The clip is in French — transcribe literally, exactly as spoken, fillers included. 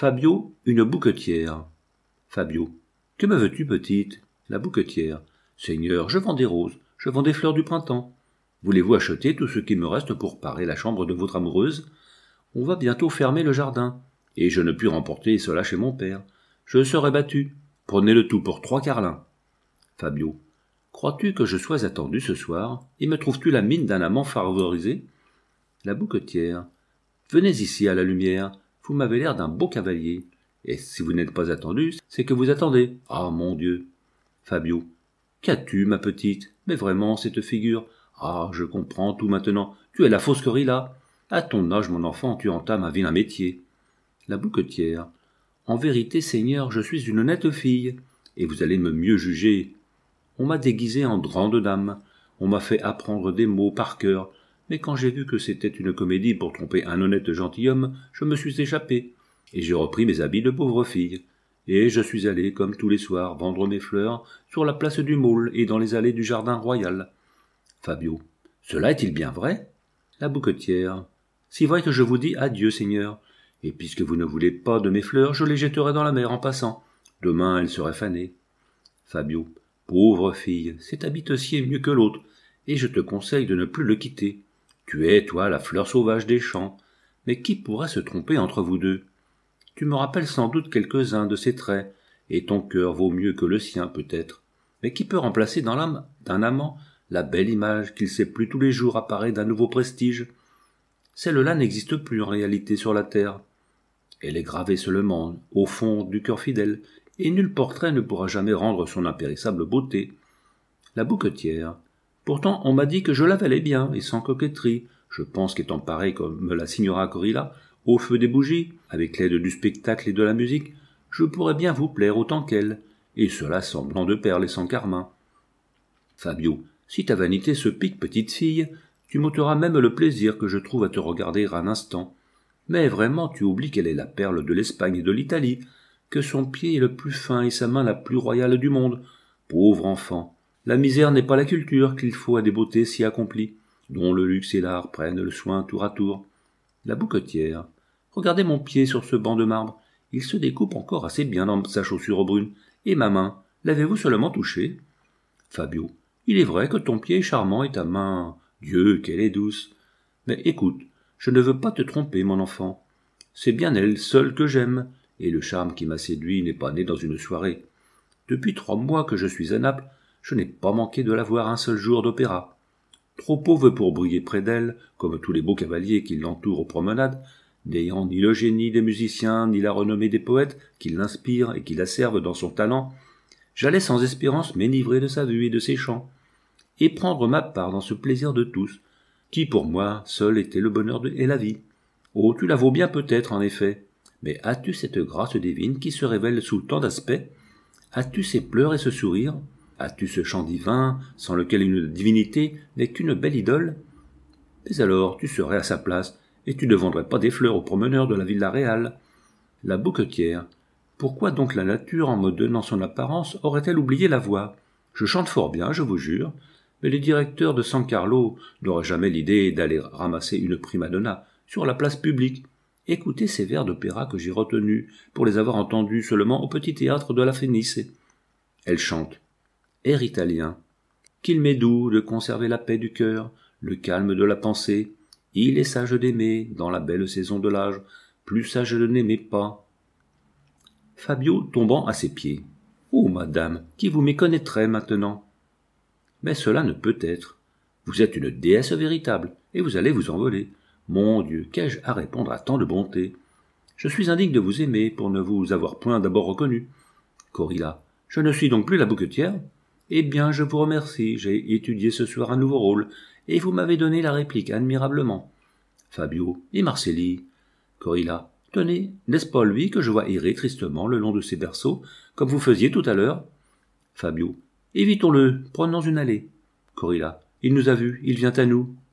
Fabio, une bouquetière. Fabio. Que me veux-tu, petite? La bouquetière. Seigneur, je vends des roses, je vends des fleurs du printemps. Voulez-vous acheter tout ce qu'il me reste pour parer la chambre de votre amoureuse? On va bientôt fermer le jardin, et je ne puis remporter cela chez mon père. Je serai battu. Prenez le tout pour trois carlins. Fabio. Crois-tu que je sois attendu ce soir, et me trouves-tu la mine d'un amant favorisé? La bouquetière. Venez ici à la lumière, vous m'avez l'air d'un beau cavalier. Et si vous n'êtes pas attendu, c'est que vous attendez. Ah, mon Dieu. Fabio. Qu'as-tu, ma petite? Mais vraiment, cette figure. Ah, je comprends tout maintenant. Tu es la fausse Corilla. À ton âge, mon enfant, tu entames un vilain métier. La bouquetière. En vérité, Seigneur, je suis une honnête fille, et vous allez me mieux juger. On m'a déguisée en grande dame, on m'a fait apprendre des mots par cœur, mais quand j'ai vu que c'était une comédie pour tromper un honnête gentilhomme, je me suis échappé, et j'ai repris mes habits de pauvre fille, et je suis allé, comme tous les soirs, vendre mes fleurs sur la place du Maule et dans les allées du jardin royal. Fabio. Cela est-il bien vrai? La bouquetière. Si vrai que je vous dis adieu, Seigneur, et puisque vous ne voulez pas de mes fleurs, je les jetterai dans la mer en passant. Demain, elles seraient fanées. Fabio. Pauvre fille, cet habit te sied mieux que l'autre, et je te conseille de ne plus le quitter. Tu es, toi, la fleur sauvage des champs. Mais qui pourrait se tromper entre vous deux? Tu me rappelles sans doute quelques-uns de ces traits, et ton cœur vaut mieux que le sien, peut-être. Mais qui peut remplacer dans l'âme d'un amant la belle image qu'il sait plus tous les jours apparaît d'un nouveau prestige? Celle-là n'existe plus en réalité sur la terre. Elle est gravée seulement au fond du cœur fidèle, et nul portrait ne pourra jamais rendre son impérissable beauté. La bouquetière. Pourtant, on m'a dit que je la valais bien, et sans coquetterie. Je pense qu'étant pareil comme la signora Corilla, au feu des bougies, avec l'aide du spectacle et de la musique, je pourrais bien vous plaire autant qu'elle, et cela sans blanc de perles et sans carmin. Fabio. Si ta vanité se pique, petite fille, tu m'ôteras même le plaisir que je trouve à te regarder un instant. Mais vraiment, tu oublies qu'elle est la perle de l'Espagne et de l'Italie, que son pied est le plus fin et sa main la plus royale du monde. Pauvre enfant, la misère n'est pas la culture qu'il faut à des beautés si accomplies, dont le luxe et l'art prennent le soin tour à tour. La bouquetière. Regardez mon pied sur ce banc de marbre, il se découpe encore assez bien dans sa chaussure brune. Et ma main, l'avez-vous seulement touchée? Fabio. Il est vrai que ton pied est charmant et ta main, Dieu, qu'elle est douce. Mais écoute, je ne veux pas te tromper, mon enfant. C'est bien elle seule que j'aime, et le charme qui m'a séduit n'est pas né dans une soirée. Depuis trois mois que je suis à Naples, je n'ai pas manqué de la voir un seul jour d'opéra. Trop pauvre pour briller près d'elle, comme tous les beaux cavaliers qui l'entourent aux promenades, n'ayant ni le génie des musiciens, ni la renommée des poètes qui l'inspirent et qui la servent dans son talent, j'allais sans espérance m'enivrer de sa vue et de ses chants, et prendre ma part dans ce plaisir de tous, qui pour moi seul était le bonheur de, et la vie. Oh, tu la vaux bien peut-être, en effet, mais as-tu cette grâce divine qui se révèle sous tant d'aspects? As-tu ces pleurs et ce sourire? As-tu ce chant divin, sans lequel une divinité n'est qu'une belle idole? Mais alors, tu serais à sa place, et tu ne vendrais pas des fleurs aux promeneurs de la Villa Réale. La bouquetière. Pourquoi donc la nature, en me donnant son apparence, aurait-elle oublié la voix? Je chante fort bien, je vous jure, mais les directeurs de San Carlo n'auraient jamais l'idée d'aller ramasser une prima donna sur la place publique. Écoutez ces vers d'opéra que j'ai retenus pour les avoir entendus seulement au petit théâtre de la Fenice. Elle chante. Air italien. Qu'il m'est doux de conserver la paix du cœur, le calme de la pensée. Il est sage d'aimer dans la belle saison de l'âge, plus sage de n'aimer pas. Fabio tombant à ses pieds. Oh, madame, qui vous méconnaîtrait maintenant? Mais cela ne peut être. Vous êtes une déesse véritable, et vous allez vous envoler. Mon Dieu, qu'ai-je à répondre à tant de bonté? Je suis indigne de vous aimer pour ne vous avoir point d'abord reconnu. Corilla. Je ne suis donc plus la bouquetière? Eh bien, je vous remercie, j'ai étudié ce soir un nouveau rôle, et vous m'avez donné la réplique admirablement. Fabio. Et Marcelli? Corilla. Tenez, n'est-ce pas lui que je vois errer tristement le long de ses berceaux, comme vous faisiez tout à l'heure? Fabio. Évitons-le, prenons une allée. Corilla. Il nous a vus, il vient à nous.